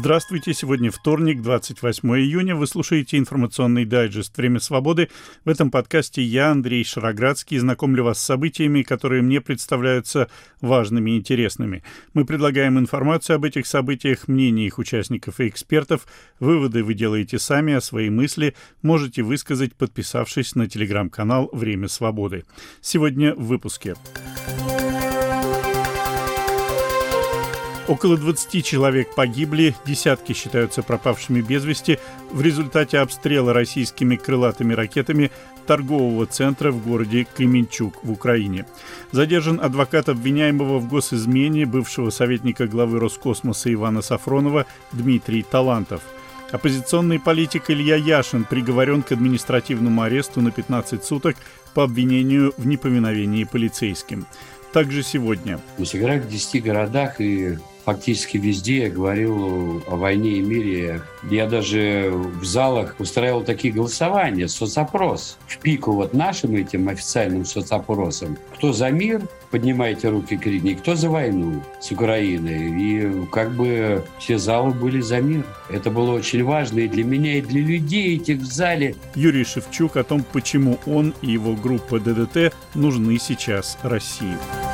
Здравствуйте, сегодня вторник, 28 июня. Вы слушаете информационный дайджест «Время свободы». В этом подкасте я, Андрей Шароградский, знакомлю вас с событиями, которые мне представляются важными и интересными. Мы предлагаем информацию об этих событиях, мнения их участников и экспертов. Выводы вы делаете сами, а свои мысли можете высказать, подписавшись на телеграм-канал «Время свободы». Сегодня в выпуске. Около 20 человек погибли, десятки считаются пропавшими без вести в результате обстрела российскими крылатыми ракетами торгового центра в городе Кременчуг в Украине. Задержан адвокат обвиняемого в госизмене, бывшего советника главы Роскосмоса Ивана Сафронова Дмитрий Талантов. Оппозиционный политик Илья Яшин приговорен к административному аресту на 15 суток по обвинению в неповиновении полицейским. Также сегодня. Мы сыграли в 10 городах, и фактически везде я говорил о войне и мире. Я даже в залах устраивал такие голосования, соцопрос. В пику вот нашим этим официальным соцопросам. Кто за мир, поднимайте руки, крикни, кто за войну с Украиной. И как бы все залы были за мир. Это было очень важно и для меня, и для людей этих в зале. Юрий Шевчук о том, почему он и его группа ДДТ нужны сейчас России.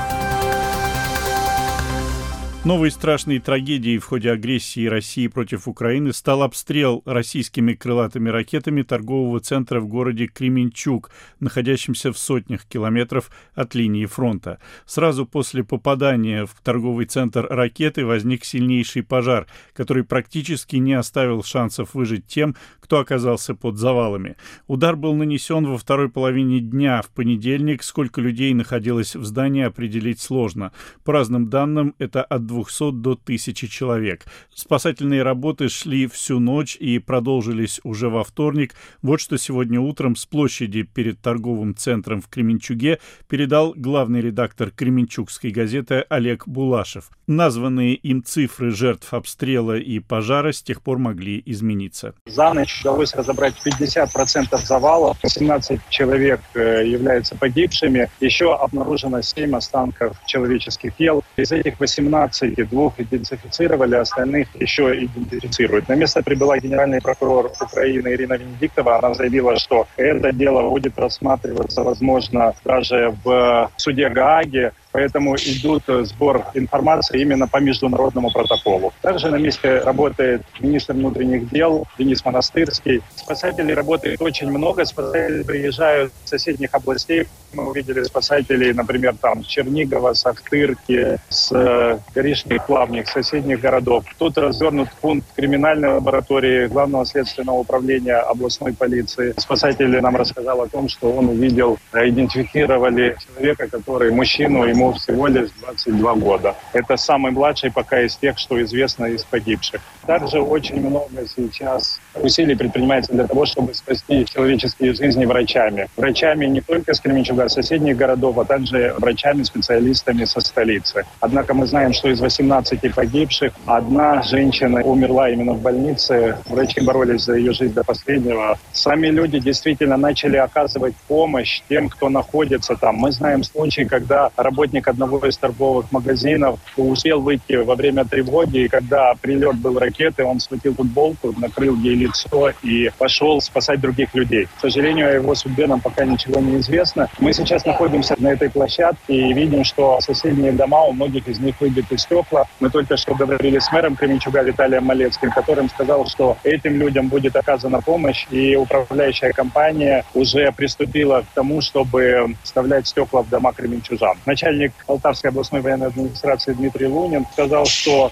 Новой страшной трагедией в ходе агрессии России против Украины стал обстрел российскими крылатыми ракетами торгового центра в городе Кременчуг, находящемся в сотнях километров от линии фронта. Сразу после попадания в торговый центр ракеты возник сильнейший пожар, который практически не оставил шансов выжить тем, кто оказался под завалами. Удар был нанесен во второй половине дня в понедельник. Сколько людей находилось в здании, определить сложно. По разным данным, это от 200 до 1000 человек. Спасательные работы шли всю ночь и продолжились уже во вторник. Вот что сегодня утром с площади перед торговым центром в Кременчуге передал главный редактор Кременчугской газеты Олег Булашев. Названные им цифры жертв обстрела и пожара с тех пор могли измениться. За ночь удалось разобрать 50% завалов, 17 человек являются погибшими, еще обнаружено 7 останков человеческих тел. Из этих 18 двух идентифицировали, остальных еще идентифицируют. На место прибыла генеральный прокурор Украины Ирина Венедиктова. Она заявила, что это дело будет рассматриваться, возможно, даже в суде Гааги. Поэтому идут сбор информации именно по международному протоколу. Также на месте работает министр внутренних дел Денис Монастырский. Спасателей работает очень много. Спасатели приезжают с соседних областей. Мы увидели спасателей, например, там с Чернигова, с Ахтырки, с Горишних Плавних, соседних городов. Тут развернут пункт криминальной лаборатории Главного следственного управления областной полиции. Спасатель нам рассказал о том, что он увидел, идентифицировали человека, который мужчину, ему всего лишь 22 года. Это самый младший пока из тех, что известно из погибших. Также очень много сейчас усилий предпринимается для того, чтобы спасти человеческие жизни врачами. Врачами не только с Кременчуга, а соседних городов, а также врачами-специалистами со столицы. Однако мы знаем, что из 18 погибших одна женщина умерла именно в больнице. Врачи боролись за ее жизнь до последнего. Сами люди действительно начали оказывать помощь тем, кто находится там. Мы знаем случаи, когда работник одного из торговых магазинов успел выйти во время тревоги, и когда прилет был ракеты, он схватил футболку, накрыл ей лицо и пошел спасать других людей. К сожалению, о его судьбе нам пока ничего не известно. Мы сейчас находимся на этой площадке и видим, что соседние дома, у многих из них выбиты стекла. Мы только что говорили с мэром Кременчуга Виталием Малецким, которым сказал, что этим людям будет оказана помощь, и управляющая компания уже приступила к тому, чтобы вставлять стекла в дома кременчужан. Начальник Полтавской областной военной администрации Дмитрий Лунин сказал, что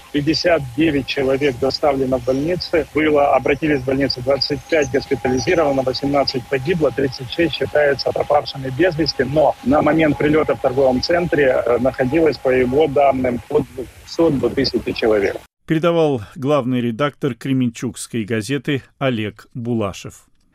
59 человек доставлено в больницы, обратились в больницу 25 госпитализировано, 18 погибло, 36 считаются пропавшими без вести, но на момент прилета в торговом центре находилось, по его данным, от 200 до 1000 человек. Передавал главный редактор Кременчугской газеты Олег Булашев.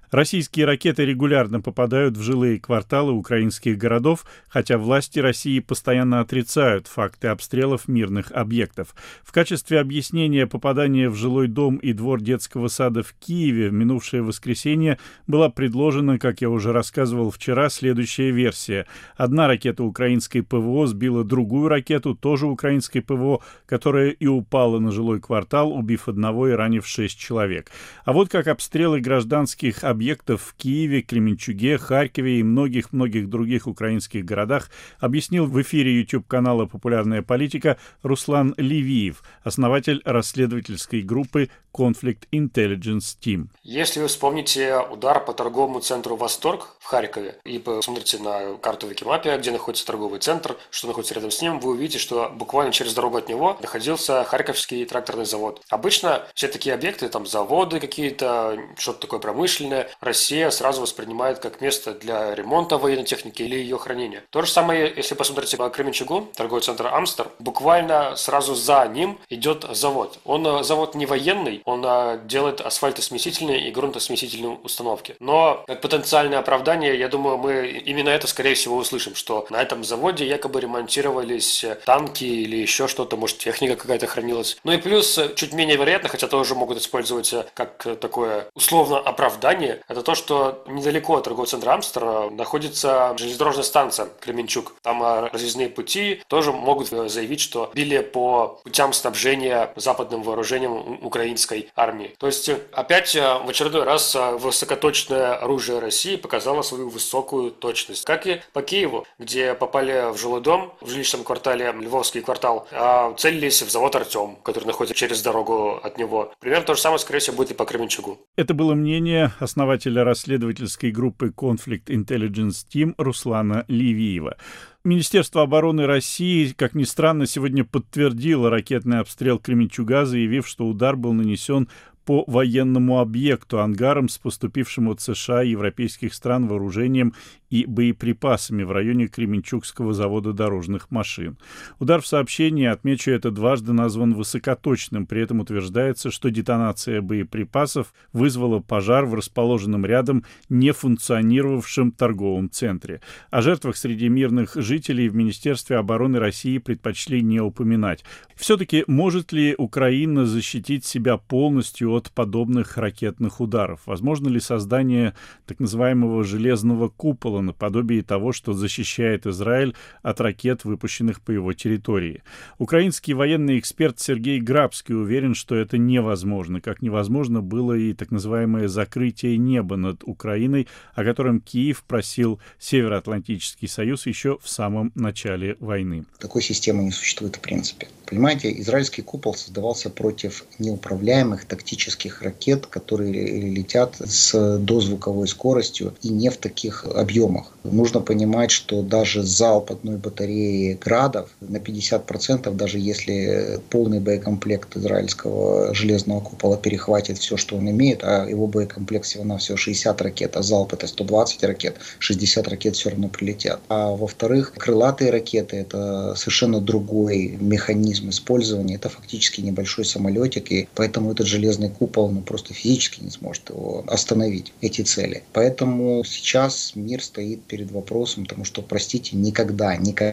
Российские ракеты регулярно попадают в жилые кварталы украинских городов, хотя власти России постоянно отрицают факты обстрелов мирных объектов. В качестве объяснения попадания в жилой дом и двор детского сада в Киеве в минувшее воскресенье была предложена, как я уже рассказывал вчера, следующая версия. Одна ракета украинской ПВО сбила другую ракету, тоже украинской ПВО, которая и упала на жилой квартал, убив одного и ранив 6 человек. А вот как обстрелы гражданских объектов в Киеве, Кременчуге, Харькове и многих-многих других украинских городах объяснил в эфире YouTube-канала «Популярная политика» Руслан Ливиев, основатель расследовательской группы Conflict Intelligence Team. Если вы вспомните удар по торговому центру «Восторг» в Харькове и посмотрите на карту Викимапе, где находится торговый центр, что находится рядом с ним, вы увидите, что буквально через дорогу от него находился Харьковский тракторный завод. Обычно все такие объекты, там заводы какие-то, что-то такое промышленное, Россия сразу воспринимает как место для ремонта военной техники или ее хранения. То же самое, если посмотрите по Кременчугу, торговый центр «Амстер», буквально сразу за ним идет завод. Он завод не военный, он делает асфальтосмесительные и грунтосмесительные установки. Но как потенциальное оправдание, я думаю, мы именно это, скорее всего, услышим, что на этом заводе якобы ремонтировались танки или еще что-то, может, техника какая-то хранилась. Ну и плюс, чуть менее вероятно, хотя тоже могут использовать как такое условно оправдание, это то, что недалеко от торгового центра «Амстер» находится железнодорожная станция Кременчуг. Там разъездные пути тоже могут заявить, что били по путям снабжения западным вооружением украинской армии. То есть опять в очередной раз высокоточное оружие России показало свою высокую точность. Как и по Киеву, где попали в жилой дом, в жилищном квартале, Львовский квартал, целились в завод «Артем», который находится через дорогу от него. Примерно то же самое, скорее всего, будет и по Кременчугу. Это было мнение основателя расследовательской группы Conflict Intelligence Team Руслана Ливиева. Министерство обороны России, как ни странно, сегодня подтвердило ракетный обстрел Кременчуга, заявив, что удар был нанесен по военному объекту, ангарам с поступившим от США и европейских стран вооружением и боеприпасами в районе Кременчугского завода дорожных машин. Удар в сообщении, отмечу, это дважды назван высокоточным. При этом утверждается, что детонация боеприпасов вызвала пожар в расположенном рядом нефункционировавшем торговом центре. О жертвах среди мирных жителей в Министерстве обороны России предпочли не упоминать. Все-таки может ли Украина защитить себя полностью от подобных ракетных ударов? Возможно ли создание так называемого «железного купола» наподобие того, что защищает Израиль от ракет, выпущенных по его территории? Украинский военный эксперт Сергей Грабский уверен, что это невозможно, как невозможно было и так называемое закрытие неба над Украиной, о котором Киев просил Североатлантический союз еще в самом начале войны. Такой системы не существует в принципе. Понимаете, израильский купол создавался против неуправляемых тактических ракет, которые летят с дозвуковой скоростью и не в таких объемах. Нужно понимать, что даже залп одной батареи градов на 50%, даже если полный боекомплект израильского железного купола перехватит все, что он имеет, а его боекомплект всего-навсего 60 ракет, а залп это 120 ракет, 60 ракет все равно прилетят. А во-вторых, крылатые ракеты это совершенно другой механизм использования. Это фактически небольшой самолетик, и поэтому этот железный купол просто физически не сможет его остановить, эти цели. Поэтому сейчас мир стоит перед вопросом, потому что, простите, никогда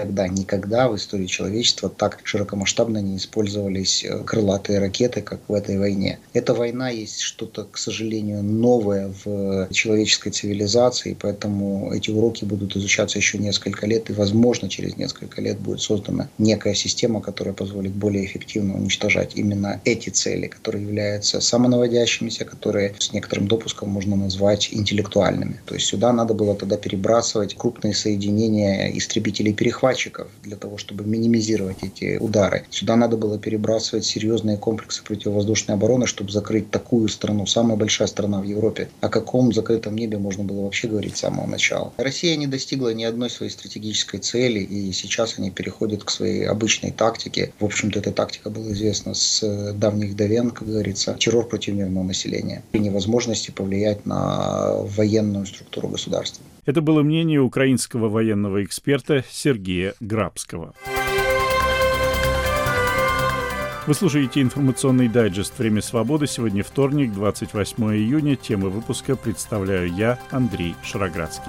в истории человечества так широкомасштабно не использовались крылатые ракеты, как в этой войне. Эта война есть что-то, к сожалению, новое в человеческой цивилизации, поэтому эти уроки будут изучаться еще несколько лет, и, возможно, через несколько лет будет создана некая система, которая позволит более эффективно уничтожать именно эти цели, которые являются самонаводящимися, которые с некоторым допуском можно назвать интеллектуальными. То есть сюда надо было тогда перебрасывать крупные соединения истребителей-перехватчиков для того, чтобы минимизировать эти удары. Сюда надо было перебрасывать серьезные комплексы противовоздушной обороны, чтобы закрыть такую страну, самая большая страна в Европе. О каком закрытом небе можно было вообще говорить с самого начала? Россия не достигла ни одной своей стратегической цели, и сейчас они переходят к своей обычной тактике. В общем-то, эта тактика была известна с давних давен, как говорится, террор против мирного населения при невозможности повлиять на военную структуру государства. Это было мнение украинского военного эксперта Сергея Грабского. Вы слушаете информационный дайджест «Время свободы». Сегодня вторник, 28 июня. Темы выпуска представляю я, Андрей Шароградский.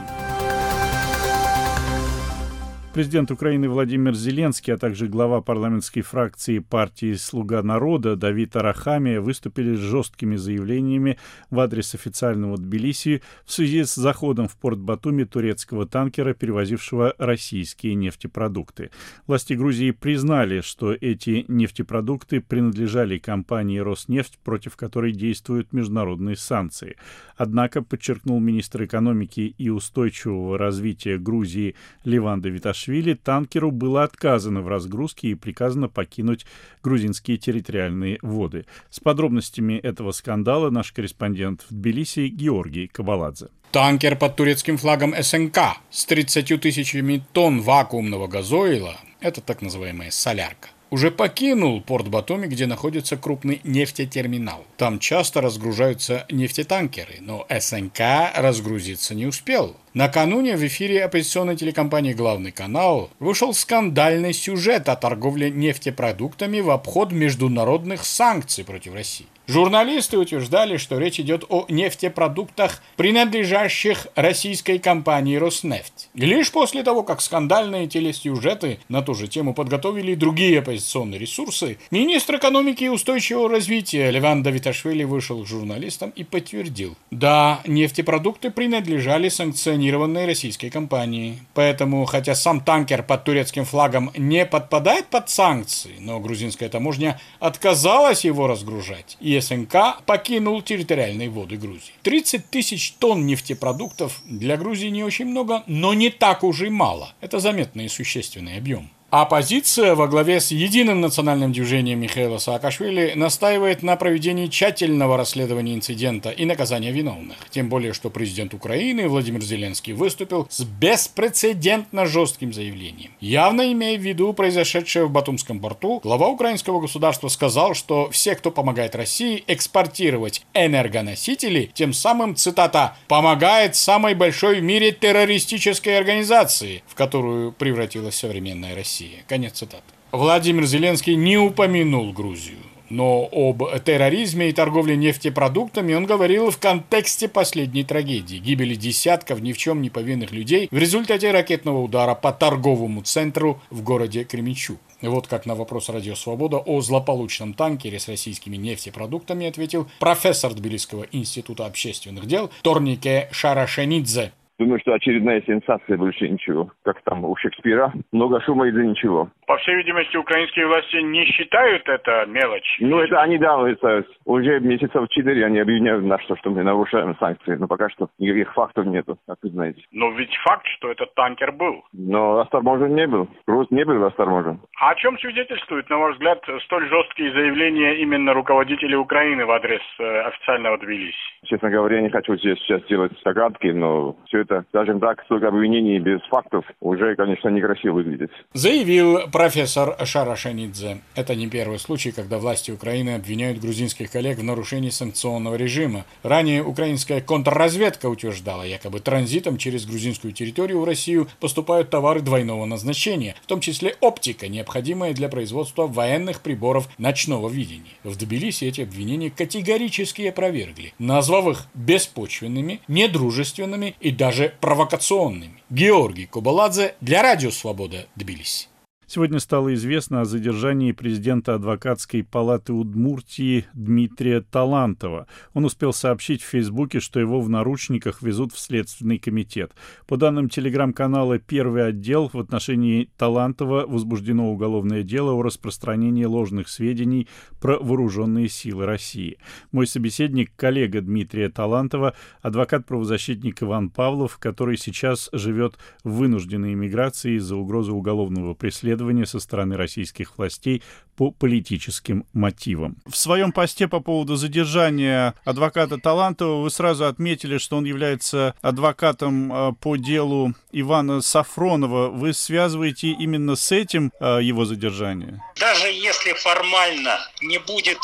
Президент Украины Владимир Зеленский, а также глава парламентской фракции партии «Слуга народа» Давид Арахамия выступили с жесткими заявлениями в адрес официального Тбилиси в связи с заходом в порт Батуми турецкого танкера, перевозившего российские нефтепродукты. Власти Грузии признали, что эти нефтепродукты принадлежали компании «Роснефть», против которой действуют международные санкции. Однако, подчеркнул министр экономики и устойчивого развития Грузии Леван Давиташвили, танкеру было отказано в разгрузке и приказано покинуть грузинские территориальные воды. С подробностями этого скандала наш корреспондент в Тбилиси Георгий Кабаладзе. Танкер под турецким флагом СНК с 30 тысячами тонн вакуумного газоила, это так называемая солярка, уже покинул порт Батуми, где находится крупный нефтетерминал. Там часто разгружаются нефтетанкеры, но СНК разгрузиться не успел. Накануне в эфире оппозиционной телекомпании «Главный канал» вышел скандальный сюжет о торговле нефтепродуктами в обход международных санкций против России. Журналисты утверждали, что речь идет о нефтепродуктах, принадлежащих российской компании «Роснефть». Лишь после того, как скандальные телесюжеты на ту же тему подготовили другие оппозиционные ресурсы, министр экономики и устойчивого развития Леван Давиташвили вышел к журналистам и подтвердил: да, нефтепродукты принадлежали санкционированной российской компании. Поэтому, хотя сам танкер под турецким флагом не подпадает под санкции, но грузинская таможня отказалась его разгружать, и СНК покинул территориальные воды Грузии. 30 тысяч тонн нефтепродуктов для Грузии не очень много, но не так уж и мало. Это заметный и существенный объем. Оппозиция во главе с Единым национальным движением Михаила Саакашвили настаивает на проведении тщательного расследования инцидента и наказания виновных. Тем более, что президент Украины Владимир Зеленский выступил с беспрецедентно жестким заявлением. Явно имея в виду произошедшее в Батумском порту, глава украинского государства сказал, что все, кто помогает России экспортировать энергоносители, тем самым, цитата, «помогает самой большой в мире террористической организации, в которую превратилась современная Россия». Конец цитаты. Владимир Зеленский не упомянул Грузию, но об терроризме и торговле нефтепродуктами он говорил в контексте последней трагедии – гибели десятков ни в чем не повинных людей в результате ракетного удара по торговому центру в городе Кременчуг. Вот как на вопрос «Радио Свобода» о злополучном танкере с российскими нефтепродуктами ответил профессор Тбилисского института общественных дел Торнике Шарашенидзе. Думаю, что очередная сенсация, больше ничего. Как там у Шекспира. Много шума из-за ничего. По всей видимости, украинские власти не считают это мелочь. Ну, это они, да, уже месяцев 4 они объявляют нас, что мы нарушаем санкции. Но пока что никаких фактов нету, как вы знаете. Но ведь факт, что этот танкер был. Но осторожен не был. Груз не был осторожен. А о чем свидетельствуют, на ваш взгляд, столь жесткие заявления именно руководителей Украины в адрес официального Тбилиси? Честно говоря, я не хочу здесь сейчас делать догадки, но все это, скажем так, столько обвинений без фактов уже, конечно, некрасиво выглядит. Заявил профессор Шарашенидзе. Это не первый случай, когда власти Украины обвиняют грузинских коллег в нарушении санкционного режима. Ранее украинская контрразведка утверждала, якобы транзитом через грузинскую территорию в Россию поступают товары двойного назначения, в том числе оптика, необходимая для производства военных приборов ночного видения. В Тбилиси эти обвинения категорически опровергли, назвав их беспочвенными, недружественными и даже провокационными. Георгий Кабаладзе для Радио Свобода, Тбилиси. Сегодня стало известно о задержании президента адвокатской палаты Удмуртии Дмитрия Талантова. Он успел сообщить в Фейсбуке, что его в наручниках везут в Следственный комитет. По данным телеграм-канала «Первый отдел», в отношении Талантова возбуждено уголовное дело о распространении ложных сведений про вооруженные силы России. Мой собеседник, коллега Дмитрия Талантова, адвокат-правозащитник Иван Павлов, который сейчас живет в вынужденной эмиграции из-за угрозы уголовного преследования со стороны российских властей по политическим мотивам. В своем посте по поводу задержания адвоката Талантова вы сразу отметили, что он является адвокатом по делу Ивана Сафронова. Вы связываете именно с этим его задержание? Даже если формально не будет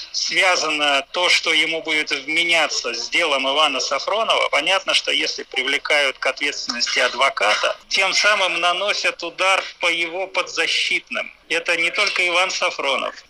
связано то, что ему будет вменяться с делом Ивана Сафронова, понятно, что если привлекают к ответственности адвоката, тем самым наносят удар по его подзащитным. Это не только Иван Сафронов,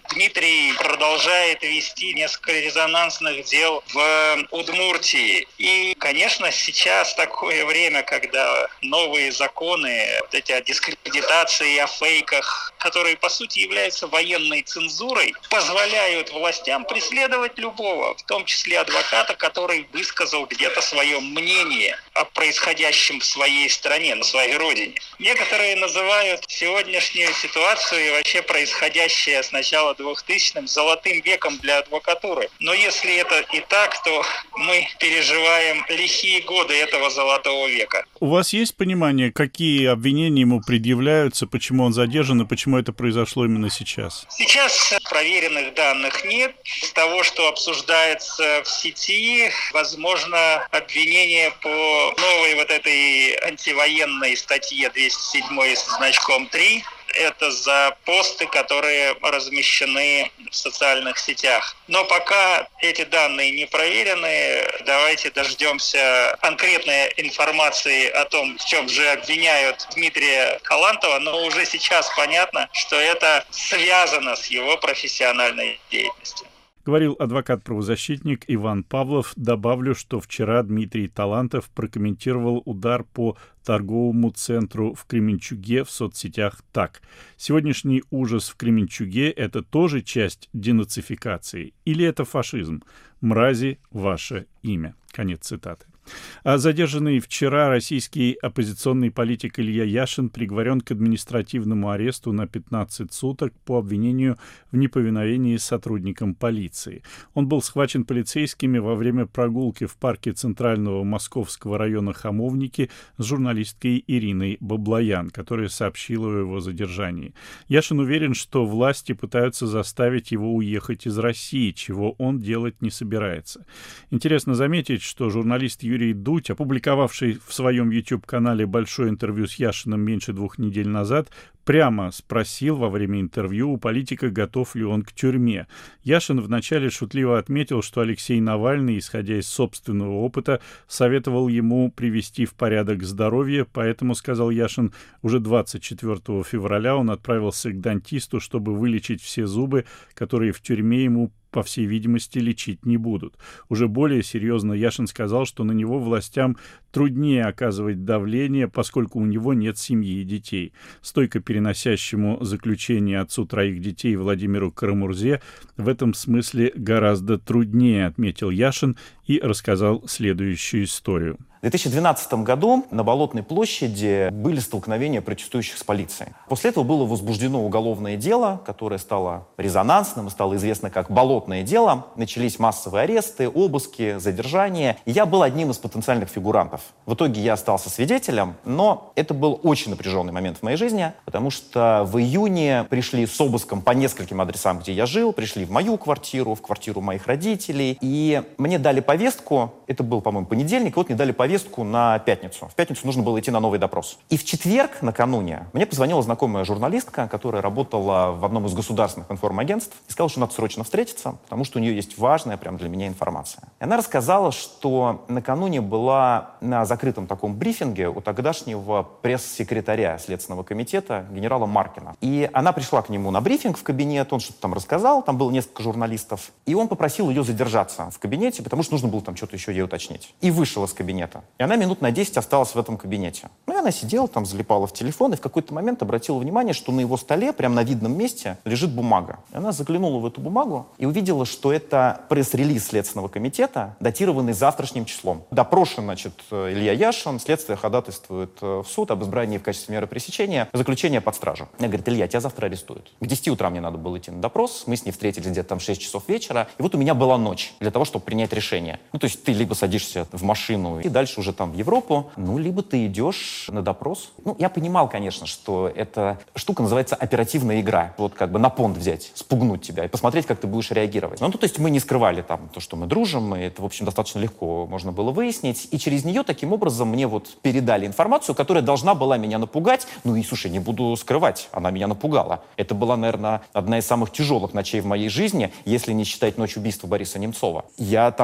Дмитрий продолжает вести несколько резонансных дел в Удмуртии. И, конечно, сейчас такое время, когда новые законы, вот эти о дискредитации, о фейках, которые, по сути, являются военной цензурой, позволяют властям преследовать любого, в том числе адвоката, который высказал где-то свое мнение о происходящем в своей стране, на своей родине. Некоторые называют сегодняшнюю ситуацию и вообще происходящее с начала 2000-х золотым веком для адвокатуры. Но если это и так, то мы переживаем лихие годы этого золотого века. У вас есть понимание, какие обвинения ему предъявляются, почему он задержан и почему это произошло именно сейчас? Сейчас проверенных данных нет. С того, что обсуждается в сети, возможно, обвинение по новой вот этой антивоенной статье 207 с значком 3. Это за посты, которые размещены в социальных сетях. Но пока эти данные не проверены, давайте дождемся конкретной информации о том, в чем же обвиняют Дмитрия Халантова, но уже сейчас понятно, что это связано с его профессиональной деятельностью. Говорил адвокат-правозащитник Иван Павлов. Добавлю, что вчера Дмитрий Талантов прокомментировал удар по торговому центру в Кременчуге в соцсетях так. «Сегодняшний ужас в Кременчуге – это тоже часть денацификации? Или это фашизм? Мрази, ваше имя». Конец цитаты. А задержанный вчера российский оппозиционный политик Илья Яшин приговорен к административному аресту на 15 суток по обвинению в неповиновении сотрудникам полиции. Он был схвачен полицейскими во время прогулки в парке Центрального Московского района Хамовники с журналисткой Ириной Баблоян, которая сообщила о его задержании. Яшин уверен, что власти пытаются заставить его уехать из России, чего он делать не собирается. Интересно заметить, что журналист Юрий Дудь, опубликовавший в своем YouTube-канале большое интервью с Яшиным меньше 2 недель назад, прямо спросил во время интервью у политика, готов ли он к тюрьме. Яшин вначале шутливо отметил, что Алексей Навальный, исходя из собственного опыта, советовал ему привести в порядок здоровье, поэтому, сказал Яшин, уже 24 февраля он отправился к дантисту, чтобы вылечить все зубы, которые в тюрьме ему, по всей видимости, лечить не будут. Уже более серьезно Яшин сказал, что на него властям труднее оказывать давление, поскольку у него нет семьи и детей. Стойко переносящему заключение отцу 3 детей Владимиру Карамурзе в этом смысле гораздо труднее, отметил Яшин и рассказал следующую историю. В 2012 году на Болотной площади были столкновения протестующих с полицией. После этого было возбуждено уголовное дело, которое стало резонансным, стало известно как «Болотное дело». Начались массовые аресты, обыски, задержания. И я был одним из потенциальных фигурантов. В итоге я остался свидетелем, но это был очень напряженный момент в моей жизни, потому что в июне пришли с обыском по нескольким адресам, где я жил, пришли в мою квартиру, в квартиру моих родителей, и мне дали повестку, это был, по-моему, понедельник, и вот мне дали повестку на пятницу. В пятницу нужно было идти на новый допрос. И в четверг, накануне, мне позвонила знакомая журналистка, которая работала в одном из государственных информагентств, и сказала, что надо срочно встретиться, потому что у нее есть важная прям для меня информация. И она рассказала, что накануне была на закрытом таком брифинге у тогдашнего пресс-секретаря Следственного комитета генерала Маркина. И она пришла к нему на брифинг в кабинет, он что-то там рассказал, там было несколько журналистов, и он попросил ее задержаться в кабинете, потому что нужно было там что-то еще ей уточнить. И вышел из кабинета. И она минут на 10 осталась в этом кабинете. Ну и она сидела там, залипала в телефон, и в какой-то момент обратила внимание, что на его столе, прямо на видном месте, лежит бумага. И она заглянула в эту бумагу и увидела, что это пресс-релиз Следственного комитета, датированный завтрашним числом. Допрошен, значит, Илья Яшин, следствие ходатайствует в суд об избрании в качестве меры пресечения заключения под стражу. Она говорит: Илья, тебя завтра арестуют. К 10 утра мне надо было идти на допрос, мы с ней встретились где-то там в 6 часов вечера, и вот у меня была ночь для того, чтобы принять решение. Ну, то есть ты либо садишься в машину и дальше уже там в Европу, ну, либо ты идешь на допрос. Ну, я понимал, конечно, что эта штука называется оперативная игра. Вот как бы на понт взять, спугнуть тебя и посмотреть, как ты будешь реагировать. Ну, то есть мы не скрывали там то, что мы дружим, и это, в общем, достаточно легко можно было выяснить. И через нее таким образом мне вот передали информацию, которая должна была меня напугать. Ну и, слушай, не буду скрывать, она меня напугала. Это была, наверное, одна из самых тяжелых ночей в моей жизни, если не считать ночь убийства Бориса Немцова. Я там, не знаю, мне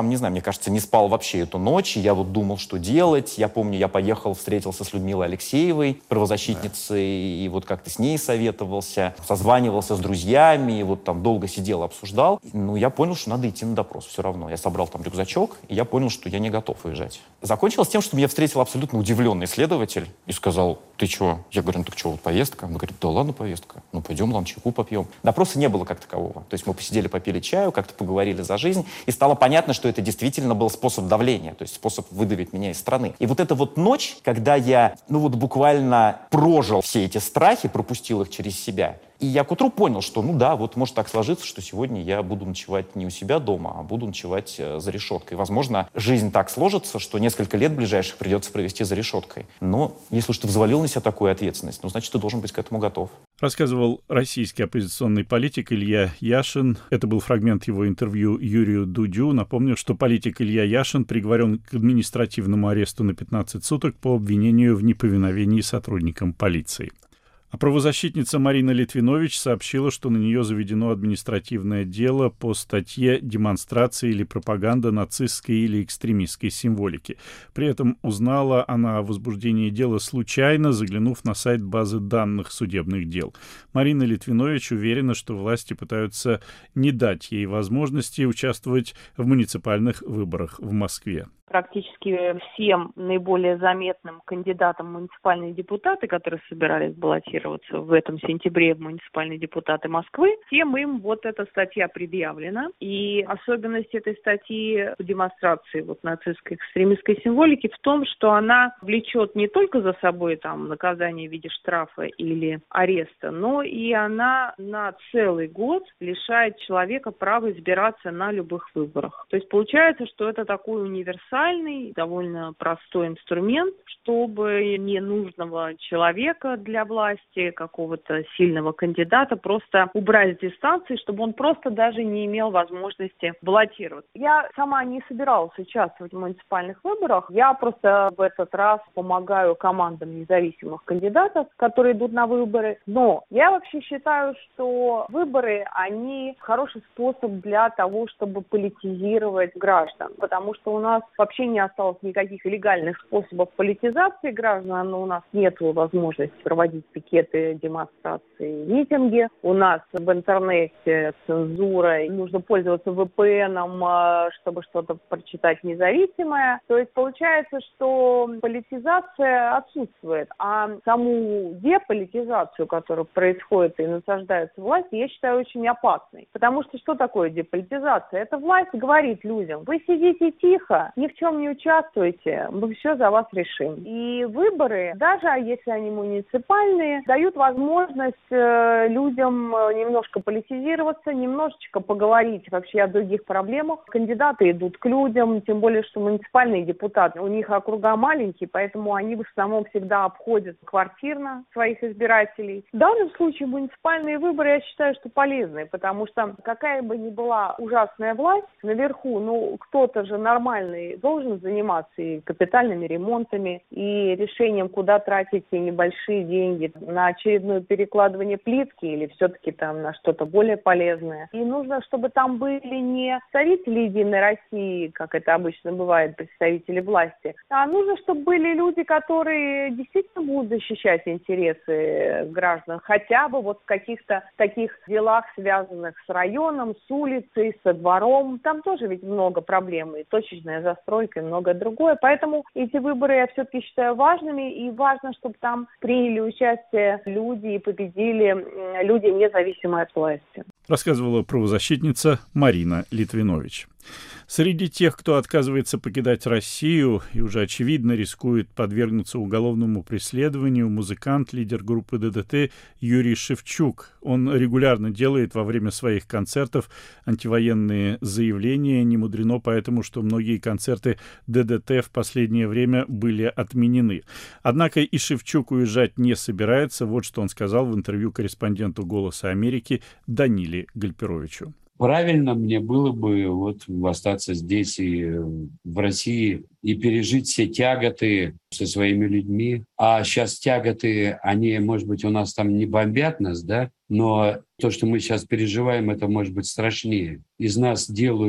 мне кажется, не спал вообще эту ночь. Я вот думал, что делать. Я помню, я поехал, встретился с Людмилой Алексеевой, правозащитницей, и вот как-то с ней советовался, созванивался с друзьями, и вот там долго сидел, обсуждал. Ну, я понял, что надо идти на допрос все равно. Я собрал там рюкзачок, и я понял, что я не готов уезжать. Закончилось тем, что меня встретил абсолютно удивленный следователь и сказал: ты чё? Я говорю: ну так что, вот повестка? Он говорит: да ладно, повестка. Ну пойдем, ладно, чайку попьем. Допроса не было как такового. То есть мы посидели, попили чаю, как-то поговорили за жизнь, и стало понятно, что это действительно был способ давления, то есть способ выдавить меня из страны. И вот эта вот ночь, когда я, ну вот буквально прожил все эти страхи, пропустил их через себя, и я к утру понял, что, ну да, вот может так сложиться, что сегодня я буду ночевать не у себя дома, а буду ночевать за решеткой. Возможно, жизнь так сложится, что несколько лет ближайших придется провести за решеткой. Но если уж ты взвалил на себя такую ответственность, ну, значит, ты должен быть к этому готов. Рассказывал российский оппозиционный политик Илья Яшин. Это был фрагмент его интервью Юрию Дудю. Напомню, что политик Илья Яшин приговорен к административному аресту на 15 суток по обвинению в неповиновении сотрудникам полиции. А правозащитница Марина Литвинович сообщила, что на нее заведено административное дело по статье «Демонстрация или пропаганда нацистской или экстремистской символики». При этом узнала она о возбуждении дела случайно, заглянув на сайт базы данных судебных дел. Марина Литвинович уверена, что власти пытаются не дать ей возможности участвовать в муниципальных выборах в Москве. Практически всем наиболее заметным кандидатам в муниципальные депутаты, которые собирались баллотироваться в этом сентябре в муниципальные депутаты Москвы, всем им вот эта статья предъявлена. И особенность этой статьи по демонстрации вот нацистской экстремистской символики в том, что она влечет не только за собой там наказание в виде штрафа или ареста, но и она на целый год лишает человека права избираться на любых выборах. То есть получается, что это такой универсальный, довольно простой инструмент, чтобы ненужного человека для власти, какого-то сильного кандидата просто убрать с дистанции, чтобы он просто даже не имел возможности баллотироваться. Я сама не собиралась участвовать в муниципальных выборах. Я просто в этот раз помогаю командам независимых кандидатов, которые идут на выборы. Но я вообще считаю, что выборы, они хороший способ для того, чтобы политизировать граждан. Потому что у нас вообще не осталось никаких легальных способов политизации граждан, но у нас нет возможности проводить пикеты, демонстрации, митинги. У нас в интернете цензура, нужно пользоваться VPN, чтобы что-то прочитать независимое. То есть получается, что политизация отсутствует, а саму деполитизацию, которая происходит и насаждается власть, я считаю очень опасной. Потому что такое деполитизация? Это власть говорит людям: вы сидите тихо, ни в чем не участвуйте, мы все за вас решим. И выборы, даже если они муниципальные, дают возможность людям немножко политизироваться, немножечко поговорить вообще о других проблемах. Кандидаты идут к людям, тем более, что муниципальные депутаты, у них округа маленькие, поэтому они в основном всегда обходят квартирно своих избирателей. В данном случае муниципальные выборы, я считаю, что полезны, потому что какая бы ни была ужасная власть наверху, кто-то же нормальный должен заниматься и капитальными ремонтами, и решением, куда тратить те небольшие деньги, на очередное перекладывание плитки или все-таки там на что-то более полезное. И нужно, чтобы там были не представители Единой России, как это обычно бывает, представители власти, а нужно, чтобы были люди, которые действительно будут защищать интересы граждан, хотя бы вот в каких-то таких делах, связанных с районом, с улицей, со двором. Там тоже ведь много проблем, и точечная застройка, и многое другое. Поэтому эти выборы я все-таки считаю важными, и важно, чтобы там приняли участие люди и победили люди, независимые от власти. Рассказывала правозащитница Марина Литвинович. Среди тех, кто отказывается покидать Россию и уже очевидно рискует подвергнуться уголовному преследованию, музыкант, лидер группы ДДТ Юрий Шевчук. Он регулярно делает во время своих концертов антивоенные заявления. Не мудрено поэтому, что многие концерты ДДТ в последнее время были отменены. Однако и Шевчук уезжать не собирается. Вот что он сказал в интервью корреспонденту «Голоса Америки» Даниле Гальперовичу. Правильно мне было бы остаться здесь и в России и пережить все тяготы со своими людьми. А сейчас тяготы, они, может быть, у нас там не бомбят нас, да? Но то, что мы сейчас переживаем, это может быть страшнее. Из нас делают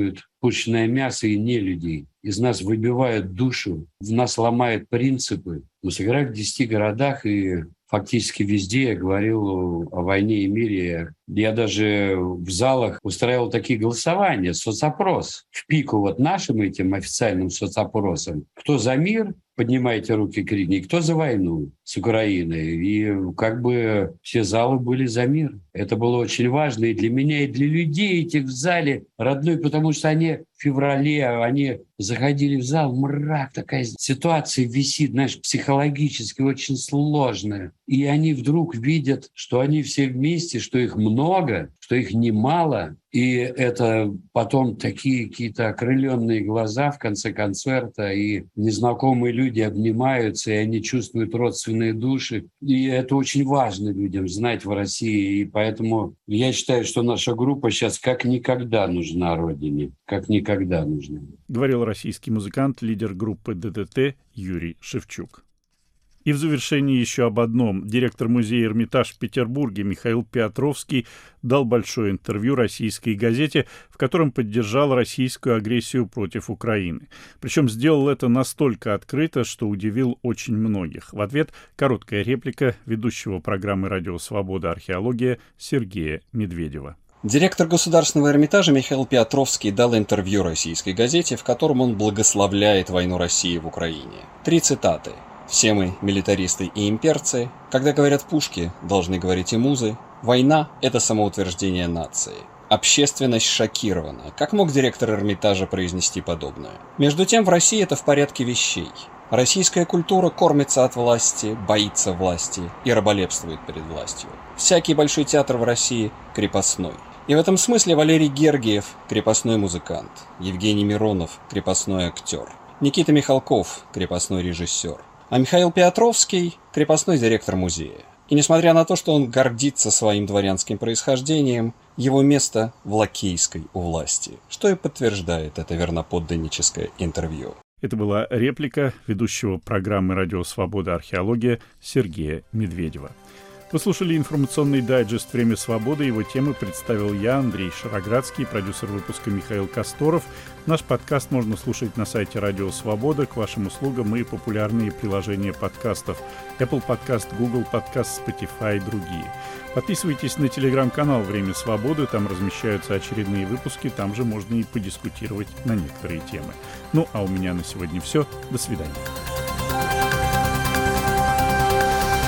пушечное мясо и нелюдей. Из нас выбивают душу, в нас ломают принципы. Мы сыграли в 10 городах, и фактически везде я говорил о войне и мире. Я даже в залах устраивал такие голосования, соцопрос. В пику вот нашим этим официальным соцопросам. Кто за мир? Поднимайте руки, крикни. Кто за войну с Украиной? И как бы все залы были за мир. Это было очень важно и для меня, и для людей этих в зале родной, потому что они в феврале, они заходили в зал, мрак, такая ситуация висит, знаешь, психологически очень сложная. И они вдруг видят, что они все вместе, что их много, что их немало. И это потом такие какие-то окрыленные глаза в конце концерта, и незнакомые люди обнимаются, и они чувствуют родственные души. И это очень важно людям знать в России. И поэтому я считаю, что наша группа сейчас как никогда нужна Родине. Как никогда нужна. Говорил российский музыкант, лидер группы ДДТ Юрий Шевчук. И в завершении еще об одном. Директор музея «Эрмитаж» в Петербурге Михаил Петровский дал большое интервью российской газете, в котором поддержал российскую агрессию против Украины. Причем сделал это настолько открыто, что удивил очень многих. В ответ короткая реплика ведущего программы «Радио Свобода. Археология» Сергея Медведева. Директор Государственного Эрмитажа Михаил Петровский дал интервью российской газете, в котором он благословляет войну России в Украине. 3 цитаты. «Все мы милитаристы и имперцы. Когда говорят пушки, должны говорить и музы. Война – это самоутверждение нации. Общественность шокирована. Как мог директор Эрмитажа произнести подобное? Между тем, в России это в порядке вещей. Российская культура кормится от власти, боится власти и раболепствует перед властью. Всякий большой театр в России – крепостной. И в этом смысле Валерий Гергиев – крепостной музыкант, Евгений Миронов – крепостной актер, Никита Михалков – крепостной режиссер. А Михаил Петровский – крепостной директор музея. И несмотря на то, что он гордится своим дворянским происхождением, его место в лакейской у власти, что и подтверждает это верноподданническое интервью. Это была реплика ведущего программы «Радио Свобода. Археология» Сергея Медведева. Вы слушали информационный дайджест «Время свободы». Его темы представил я, Андрей Шароградский, продюсер выпуска Михаил Косторов. Наш подкаст можно слушать на сайте «Радио Свобода». К вашим услугам и популярные приложения подкастов: Apple Podcast, Google Podcast, Spotify и другие. Подписывайтесь на телеграм-канал «Время свободы». Там размещаются очередные выпуски. Там же можно и подискутировать на некоторые темы. Ну, а у меня на сегодня все. До свидания.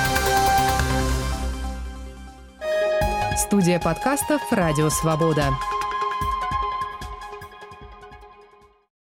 Студия подкастов «Радио Свобода».